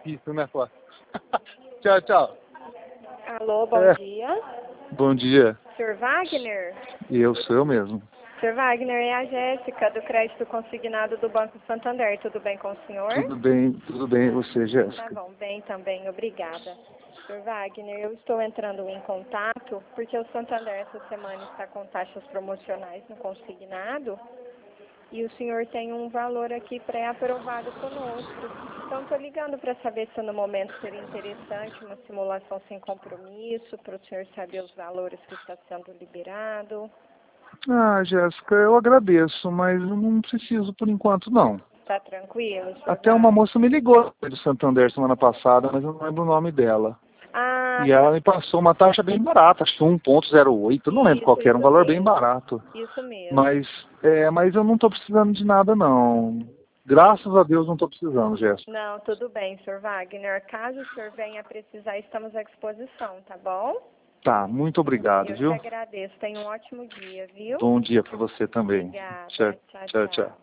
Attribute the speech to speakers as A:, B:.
A: Isso, né, Flávio? Tchau, tchau.
B: Alô, bom dia.
A: Bom dia.
B: Sr. Wagner?
A: Sou eu mesmo.
B: Sr. Wagner, é a Jéssica, do crédito consignado do Banco Santander. Tudo bem com o senhor?
A: Tudo bem, você,
B: Tá
A: Jéssica?
B: bom, bem também, obrigada. Sr. Wagner, eu estou entrando em contato porque o Santander essa semana está com taxas promocionais no consignado e o senhor tem um valor aqui pré-aprovado conosco. Então, estou ligando para saber se no momento seria interessante uma simulação sem compromisso, para o senhor saber os valores que está sendo liberado.
A: Ah, Jéssica, eu agradeço, mas eu não preciso por enquanto, não.
B: Tá tranquilo, Sr.
A: Até uma
B: Wagner?
A: moça me ligou do Santander semana passada, mas eu não lembro o nome dela.
B: Ah,
A: E ela me passou uma taxa bem barata, acho que 1,08, não lembro qual que era, um valor bem barato.
B: Isso mesmo.
A: Mas eu não estou precisando de nada, não. Graças a Deus não estou precisando, Jéssica.
B: Não, tudo bem, Sr. Wagner. Caso o senhor venha a precisar, estamos à disposição, tá bom?
A: Tá, muito obrigado,
B: Eu
A: viu?
B: te agradeço. Tenha um ótimo dia, viu?
A: Bom dia para você também.
B: Obrigada.
A: Tchau,
B: Tchau,
A: tchau,
B: tchau.
A: tchau.